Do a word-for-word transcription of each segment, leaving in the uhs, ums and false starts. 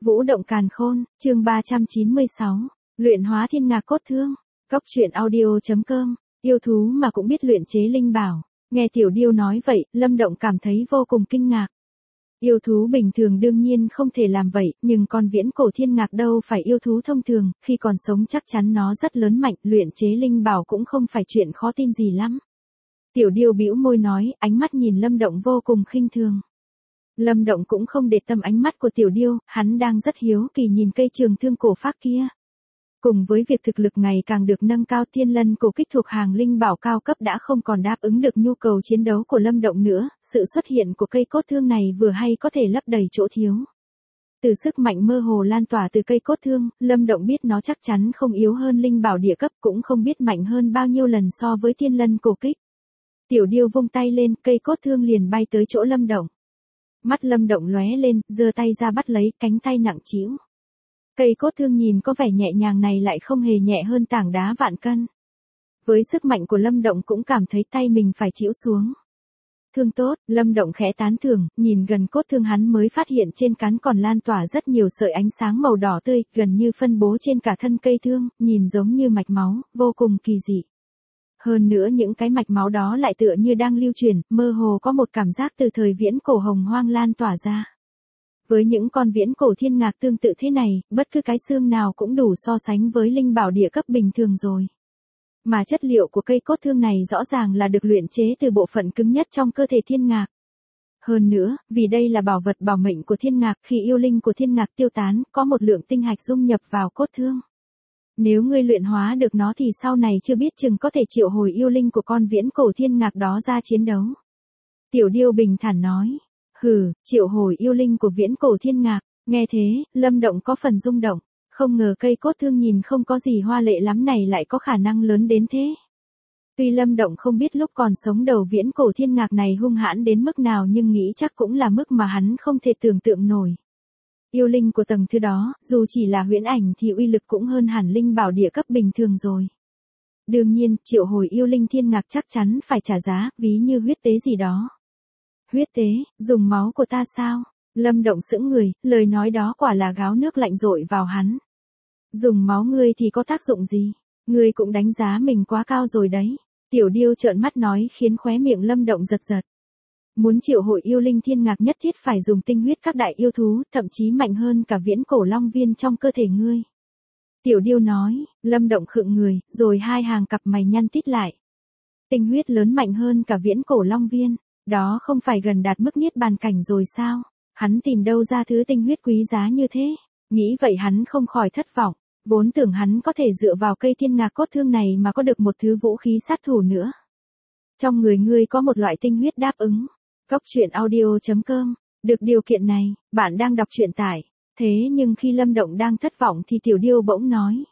Vũ động càn khôn, chương ba trăm chín mươi sáu. Luyện hóa thiên ngạc cốt thương. Cốc truyện audio.com. Yêu thú mà cũng biết luyện chế linh bảo. Nghe Tiểu Điêu nói vậy, Lâm Động cảm thấy vô cùng kinh ngạc. Yêu thú bình thường đương nhiên không thể làm vậy, nhưng con viễn cổ thiên ngạc đâu phải yêu thú thông thường, khi còn sống chắc chắn nó rất lớn mạnh, luyện chế linh bảo cũng không phải chuyện khó tin gì lắm. Tiểu Điêu bĩu môi nói, ánh mắt nhìn Lâm Động vô cùng khinh thường. Lâm Động cũng không để tâm ánh mắt của Tiểu Điêu, hắn đang rất hiếu kỳ nhìn cây trường thương cổ phác kia. Cùng với việc thực lực ngày càng được nâng cao, thiên lân cổ kích thuộc hàng linh bảo cao cấp đã không còn đáp ứng được nhu cầu chiến đấu của Lâm Động nữa, sự xuất hiện của cây cốt thương này vừa hay có thể lấp đầy chỗ thiếu. Từ sức mạnh mơ hồ lan tỏa từ cây cốt thương, Lâm Động biết nó chắc chắn không yếu hơn linh bảo địa cấp, cũng không biết mạnh hơn bao nhiêu lần so với thiên lân cổ kích. Tiểu Điêu vung tay lên, cây cốt thương liền bay tới chỗ Lâm Động. Mắt Lâm Động lóe lên, giơ tay ra bắt lấy, cánh tay nặng trĩu. Cây cốt thương nhìn có vẻ nhẹ nhàng này lại không hề nhẹ hơn tảng đá vạn cân. Với sức mạnh của Lâm Động cũng cảm thấy tay mình phải chịu xuống. Thương tốt, Lâm Động khẽ tán thưởng, nhìn gần cốt thương hắn mới phát hiện trên cán còn lan tỏa rất nhiều sợi ánh sáng màu đỏ tươi, gần như phân bố trên cả thân cây thương, nhìn giống như mạch máu, vô cùng kỳ dị. Hơn nữa những cái mạch máu đó lại tựa như đang lưu truyền, mơ hồ có một cảm giác từ thời viễn cổ hồng hoang lan tỏa ra. Với những con viễn cổ thiên ngạc tương tự thế này, bất cứ cái xương nào cũng đủ so sánh với linh bảo địa cấp bình thường rồi. Mà chất liệu của cây cốt thương này rõ ràng là được luyện chế từ bộ phận cứng nhất trong cơ thể thiên ngạc. Hơn nữa, vì đây là bảo vật bảo mệnh của thiên ngạc, khi yêu linh của thiên ngạc tiêu tán, có một lượng tinh hạch dung nhập vào cốt thương. Nếu ngươi luyện hóa được nó thì sau này chưa biết chừng có thể triệu hồi yêu linh của con viễn cổ thiên ngạc đó ra chiến đấu. Tiểu Điêu bình thản nói. Hừ, triệu hồi yêu linh của viễn cổ thiên ngạc. Nghe thế, Lâm Động có phần rung động. Không ngờ cây cốt thương nhìn không có gì hoa lệ lắm này lại có khả năng lớn đến thế. Tuy Lâm Động không biết lúc còn sống đầu viễn cổ thiên ngạc này hung hãn đến mức nào nhưng nghĩ chắc cũng là mức mà hắn không thể tưởng tượng nổi. Yêu linh của tầng thứ đó, dù chỉ là huyễn ảnh thì uy lực cũng hơn hẳn linh bảo địa cấp bình thường rồi. Đương nhiên, triệu hồi yêu linh thiên ngạc chắc chắn phải trả giá, ví như huyết tế gì đó. Huyết tế, dùng máu của ta sao? Lâm Động sững người, lời nói đó quả là gáo nước lạnh dội vào hắn. Dùng máu ngươi thì có tác dụng gì? Ngươi cũng đánh giá mình quá cao rồi đấy. Tiểu Điêu trợn mắt nói khiến khóe miệng Lâm Động giật giật. Muốn triệu hồi yêu linh thiên ngạc nhất thiết phải dùng tinh huyết các đại yêu thú, thậm chí mạnh hơn cả viễn cổ long viên trong cơ thể ngươi. Tiểu Điêu nói, Lâm Động khựng người, rồi hai hàng cặp mày nhăn tít lại. Tinh huyết lớn mạnh hơn cả viễn cổ long viên, đó không phải gần đạt mức niết bàn cảnh rồi sao? Hắn tìm đâu ra thứ tinh huyết quý giá như thế? Nghĩ vậy hắn không khỏi thất vọng, vốn tưởng hắn có thể dựa vào cây thiên ngạc cốt thương này mà có được một thứ vũ khí sát thủ nữa. Trong người ngươi có một loại tinh huyết đáp ứng. Cốc truyện audio.com. Được điều kiện này, bạn đang đọc truyện tải. Thế nhưng khi Lâm Động đang thất vọng thì Tiểu Điêu bỗng nói.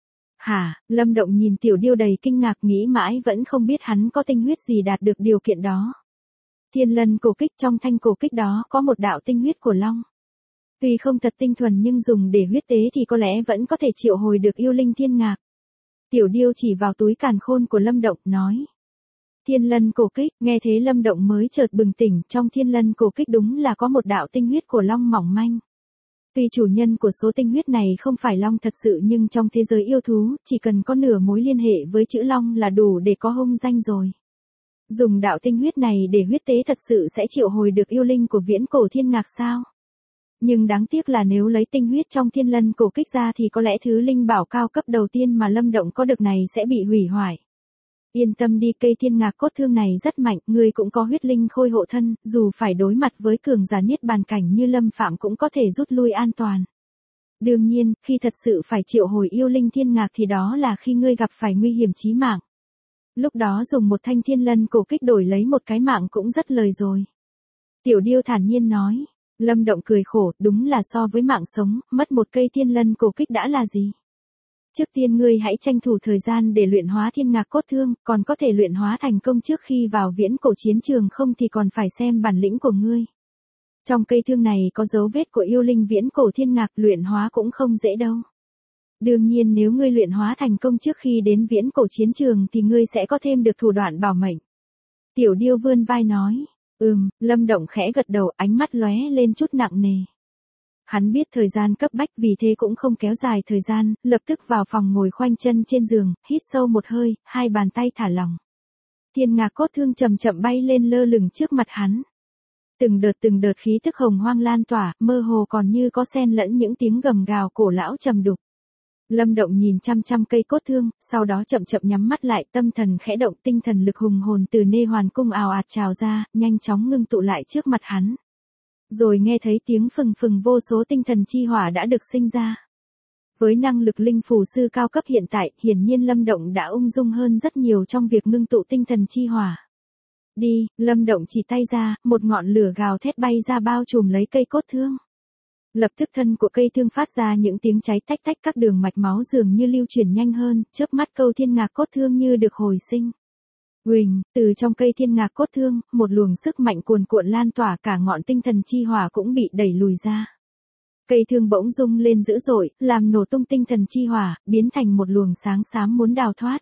Hả, Lâm Động nhìn Tiểu Điêu đầy kinh ngạc nghĩ mãi vẫn không biết hắn có tinh huyết gì đạt được điều kiện đó. Thiên lân cổ kích, trong thanh cổ kích đó có một đạo tinh huyết của long. Tuy không thật tinh thuần nhưng dùng để huyết tế thì có lẽ vẫn có thể triệu hồi được yêu linh thiên ngạc. Tiểu Điêu chỉ vào túi càn khôn của Lâm Động, nói. Thiên lân cổ kích, nghe thế Lâm Động mới chợt bừng tỉnh, trong thiên lân cổ kích đúng là có một đạo tinh huyết của long mỏng manh. Tuy chủ nhân của số tinh huyết này không phải long thật sự nhưng trong thế giới yêu thú, chỉ cần có nửa mối liên hệ với chữ long là đủ để có hung danh rồi. Dùng đạo tinh huyết này để huyết tế thật sự sẽ triệu hồi được yêu linh của viễn cổ thiên ngạc sao? Nhưng đáng tiếc là nếu lấy tinh huyết trong thiên lân cổ kích ra thì có lẽ thứ linh bảo cao cấp đầu tiên mà Lâm Động có được này sẽ bị hủy hoại. Yên tâm đi, cây thiên ngạc cốt thương này rất mạnh, ngươi cũng có huyết linh khôi hộ thân, dù phải đối mặt với cường giả niết bàn cảnh như Lâm Phạm cũng có thể rút lui an toàn. Đương nhiên, khi thật sự phải triệu hồi yêu linh thiên ngạc thì đó là khi ngươi gặp phải nguy hiểm chí mạng. Lúc đó dùng một thanh thiên lân cổ kích đổi lấy một cái mạng cũng rất lời rồi. Tiểu Điêu thản nhiên nói. Lâm Động cười khổ, đúng là so với mạng sống, mất một cây thiên lân cổ kích đã là gì? Trước tiên ngươi hãy tranh thủ thời gian để luyện hóa thiên ngạc cốt thương, còn có thể luyện hóa thành công trước khi vào viễn cổ chiến trường không thì còn phải xem bản lĩnh của ngươi. Trong cây thương này có dấu vết của yêu linh viễn cổ thiên ngạc, luyện hóa cũng không dễ đâu. Đương nhiên nếu ngươi luyện hóa thành công trước khi đến viễn cổ chiến trường thì ngươi sẽ có thêm được thủ đoạn bảo mệnh. Tiểu Điêu vươn vai nói. Ừm, Lâm Động khẽ gật đầu, ánh mắt lóe lên chút nặng nề. Hắn biết thời gian cấp bách vì thế cũng không kéo dài thời gian, lập tức vào phòng ngồi khoanh chân trên giường, hít sâu một hơi, hai bàn tay thả lỏng. Thiên ngạc cốt thương chậm chậm bay lên lơ lửng trước mặt hắn. Từng đợt từng đợt khí tức hồng hoang lan tỏa, mơ hồ còn như có xen lẫn những tiếng gầm gào cổ lão trầm đục. Lâm Động nhìn chăm chăm cây cốt thương, sau đó chậm chậm nhắm mắt lại, tâm thần khẽ động, tinh thần lực hùng hồn từ nê hoàn cung ào ạt trào ra, nhanh chóng ngưng tụ lại trước mặt hắn. Rồi nghe thấy tiếng phừng phừng vô số tinh thần chi hỏa đã được sinh ra. Với năng lực linh phù sư cao cấp hiện tại, hiển nhiên Lâm Động đã ung dung hơn rất nhiều trong việc ngưng tụ tinh thần chi hỏa. Đi, Lâm Động chỉ tay ra, một ngọn lửa gào thét bay ra bao trùm lấy cây cốt thương. Lập tức thân của cây thương phát ra những tiếng cháy tách tách, các đường mạch máu dường như lưu chuyển nhanh hơn, chớp mắt câu thiên ngạc cốt thương như được hồi sinh. Huỳnh, từ trong cây thiên ngạc cốt thương, một luồng sức mạnh cuồn cuộn lan tỏa, cả ngọn tinh thần chi hỏa cũng bị đẩy lùi ra. Cây thương bỗng rung lên dữ dội, làm nổ tung tinh thần chi hỏa, biến thành một luồng sáng xám muốn đào thoát.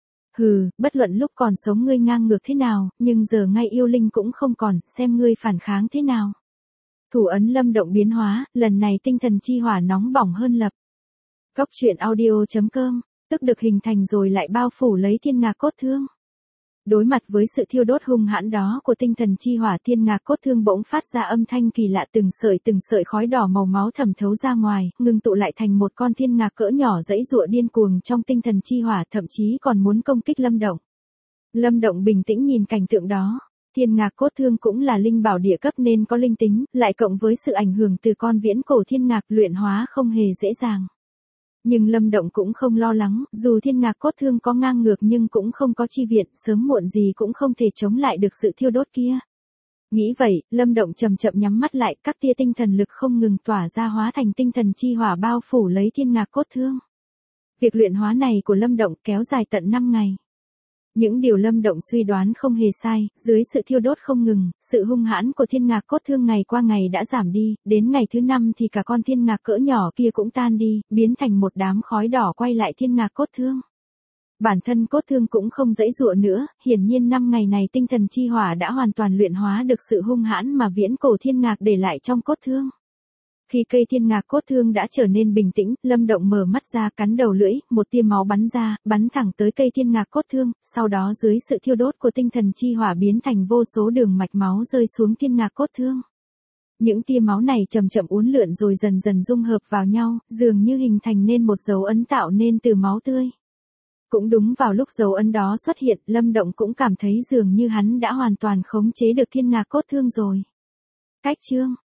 Hừ, bất luận lúc còn sống ngươi ngang ngược thế nào, nhưng giờ ngay yêu linh cũng không còn, xem ngươi phản kháng thế nào. Thủ ấn Lâm Động biến hóa, lần này tinh thần chi hỏa nóng bỏng hơn lập. Cốc truyện audio chấm com, tức được hình thành rồi lại bao phủ lấy thiên ngạc cốt thương. Đối mặt với sự thiêu đốt hung hãn đó của tinh thần chi hỏa, thiên ngạc cốt thương bỗng phát ra âm thanh kỳ lạ, từng sợi từng sợi khói đỏ màu máu thẩm thấu ra ngoài, ngưng tụ lại thành một con thiên ngạc cỡ nhỏ dãy giụa điên cuồng trong tinh thần chi hỏa, thậm chí còn muốn công kích Lâm Động. Lâm Động bình tĩnh nhìn cảnh tượng đó. Thiên ngạc cốt thương cũng là linh bảo địa cấp nên có linh tính, lại cộng với sự ảnh hưởng từ con viễn cổ thiên ngạc, luyện hóa không hề dễ dàng. Nhưng Lâm Động cũng không lo lắng, dù thiên ngạc cốt thương có ngang ngược nhưng cũng không có chi viện, sớm muộn gì cũng không thể chống lại được sự thiêu đốt kia. Nghĩ vậy, Lâm Động chậm chậm nhắm mắt lại, các tia tinh thần lực không ngừng tỏa ra hóa thành tinh thần chi hỏa bao phủ lấy thiên ngạc cốt thương. Việc luyện hóa này của Lâm Động kéo dài tận năm ngày. Những điều Lâm Động suy đoán không hề sai, dưới sự thiêu đốt không ngừng, sự hung hãn của thiên ngạc cốt thương ngày qua ngày đã giảm đi, đến ngày thứ năm thì cả con thiên ngạc cỡ nhỏ kia cũng tan đi, biến thành một đám khói đỏ quay lại thiên ngạc cốt thương. Bản thân cốt thương cũng không dãy dụa nữa, hiển nhiên năm ngày này tinh thần chi hỏa đã hoàn toàn luyện hóa được sự hung hãn mà viễn cổ thiên ngạc để lại trong cốt thương. Khi cây thiên ngạc cốt thương đã trở nên bình tĩnh, Lâm Động mở mắt ra, cắn đầu lưỡi, một tia máu bắn ra, bắn thẳng tới cây thiên ngạc cốt thương, sau đó dưới sự thiêu đốt của tinh thần chi hỏa biến thành vô số đường mạch máu rơi xuống thiên ngạc cốt thương. Những tia máu này chậm chậm uốn lượn rồi dần dần dung hợp vào nhau, dường như hình thành nên một dấu ấn tạo nên từ máu tươi. Cũng đúng vào lúc dấu ấn đó xuất hiện, Lâm Động cũng cảm thấy dường như hắn đã hoàn toàn khống chế được thiên ngạc cốt thương rồi. Cách chương